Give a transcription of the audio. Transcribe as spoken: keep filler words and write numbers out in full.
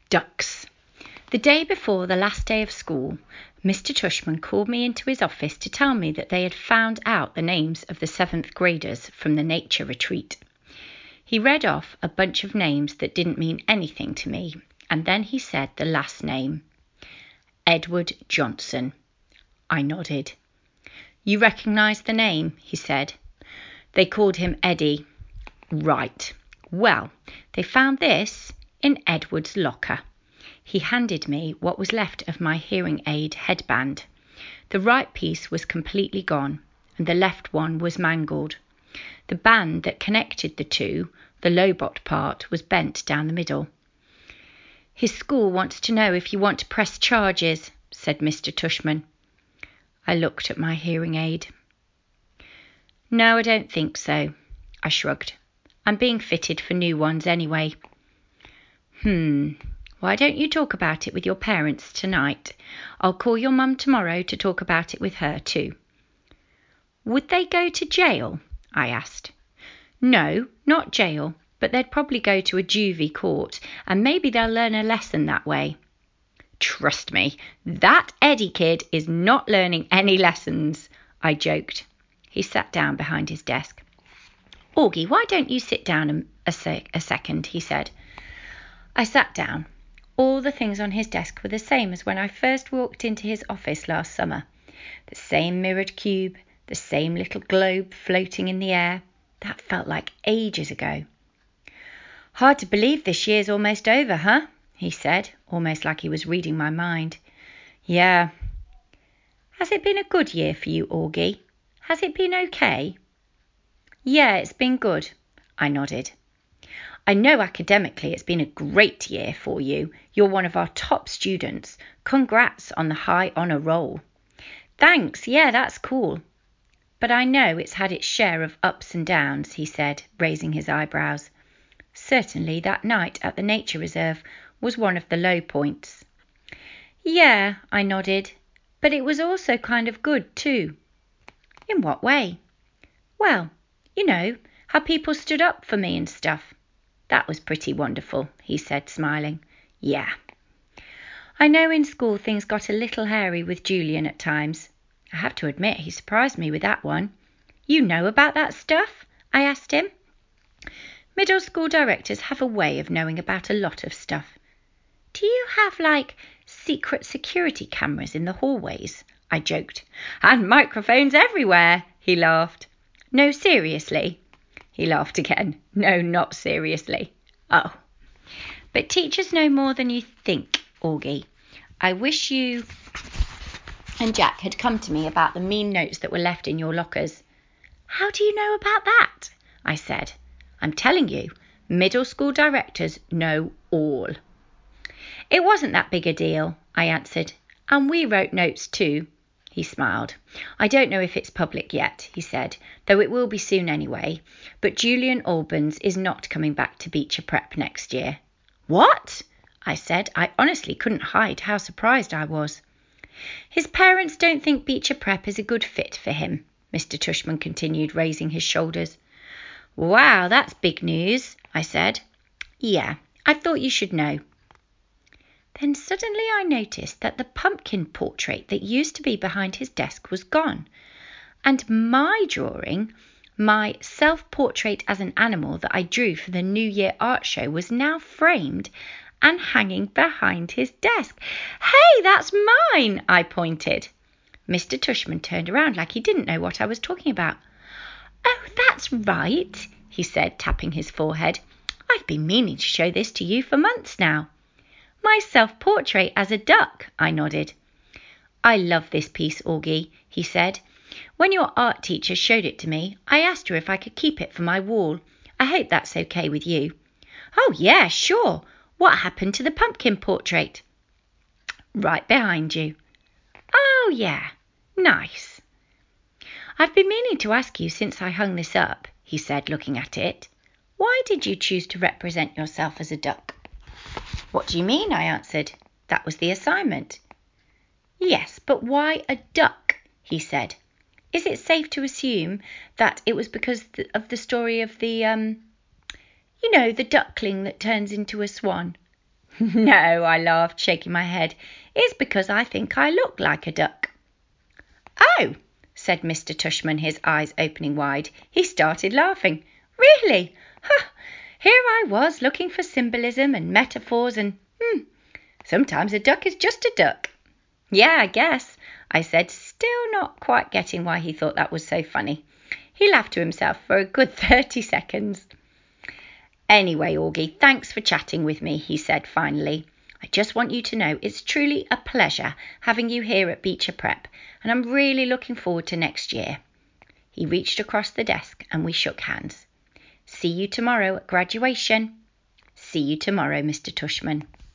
Ducks. The day before the last day of school, Mister Tushman called me into his office to tell me that they had found out the names of the seventh graders from the nature retreat. He read off a bunch of names that didn't mean anything to me, and then he said the last name. Edward Johnson. I nodded. You recognise the name, he said. They called him Eddie. Right. Well, they found this in Edward's locker. He handed me what was left of my hearing aid headband. The right piece was completely gone, and the left one was mangled. The band that connected the two, the Lobot part, was bent down the middle. His school wants to know if you want to press charges, said Mister Tushman. I looked at my hearing aid. No, I don't think so, I shrugged. I'm being fitted for new ones anyway. Hmm, why don't you talk about it with your parents tonight? I'll call your mum tomorrow to talk about it with her too. Would they go to jail? I asked. No, not jail, but they'd probably go to a juvie court, and maybe they'll learn a lesson that way. Trust me, that Eddie kid is not learning any lessons, I joked. He sat down behind his desk. Augie, why don't you sit down a, sec- a second, he said. I sat down. All the things on his desk were the same as when I first walked into his office last summer. The same mirrored cube, the same little globe floating in the air. That felt like ages ago. Hard to believe this year's almost over, huh? He said, almost like he was reading my mind. Yeah. Has it been a good year for you, Augie? Has it been okay? Yeah, it's been good, I nodded. I know academically it's been a great year for you. You're one of our top students. Congrats on the high honour roll. Thanks, yeah, that's cool. But I know it's had its share of ups and downs, he said, raising his eyebrows. Certainly that night at the nature reserve was one of the low points. Yeah, I nodded, but it was also kind of good too. In what way? Well, you know, how people stood up for me and stuff. That was pretty wonderful, he said, smiling. Yeah. I know in school things got a little hairy with Julian at times. I have to admit he surprised me with that one. You know about that stuff? I asked him. Middle school directors have a way of knowing about a lot of stuff. Do you have, like, secret security cameras in the hallways? I joked. And microphones everywhere, he laughed. No, seriously? He laughed again. No, not seriously. Oh. But teachers know more than you think, Augie. I wish you and Jack had come to me about the mean notes that were left in your lockers. How do you know about that? I said. I'm telling you, middle school directors know all. It wasn't that big a deal, I answered. And we wrote notes too. He smiled. I don't know if it's public yet, he said, though it will be soon anyway. But Julian Albans is not coming back to Beecher Prep next year. What? I said. I honestly couldn't hide how surprised I was. His parents don't think Beecher Prep is a good fit for him, Mister Tushman continued, raising his shoulders. Wow, that's big news, I said. Yeah, I thought you should know. Then suddenly I noticed that the pumpkin portrait that used to be behind his desk was gone, and my drawing, my self-portrait as an animal that I drew for the New Year art show, was now framed and hanging behind his desk. Hey, that's mine, I pointed. Mister Tushman turned around like he didn't know what I was talking about. Oh, that's right, he said, tapping his forehead. I've been meaning to show this to you for months now. My self-portrait as a duck, I nodded. I love this piece, Augie, he said. When your art teacher showed it to me, I asked her if I could keep it for my wall. I hope that's okay with you. Oh, yeah, sure. What happened to the pumpkin portrait? Right behind you. Oh, yeah. Nice. I've been meaning to ask you since I hung this up, he said, looking at it. Why did you choose to represent yourself as a duck? What do you mean? I answered. That was the assignment. Yes, but why a duck? He said. Is it safe to assume that it was because of the story of the, um, you know, the duckling that turns into a swan? No, I laughed, shaking my head. It's because I think I look like a duck. Oh, said Mister Tushman, his eyes opening wide. He started laughing. Really? Huh. Here I was looking for symbolism and metaphors and, hmm, sometimes a duck is just a duck. Yeah, I guess, I said, still not quite getting why he thought that was so funny. He laughed to himself for a good thirty seconds. Anyway, Augie, thanks for chatting with me, he said finally. I just want you to know it's truly a pleasure having you here at Beecher Prep, and I'm really looking forward to next year. He reached across the desk and we shook hands. See you tomorrow at graduation. See you tomorrow, Mister Tushman.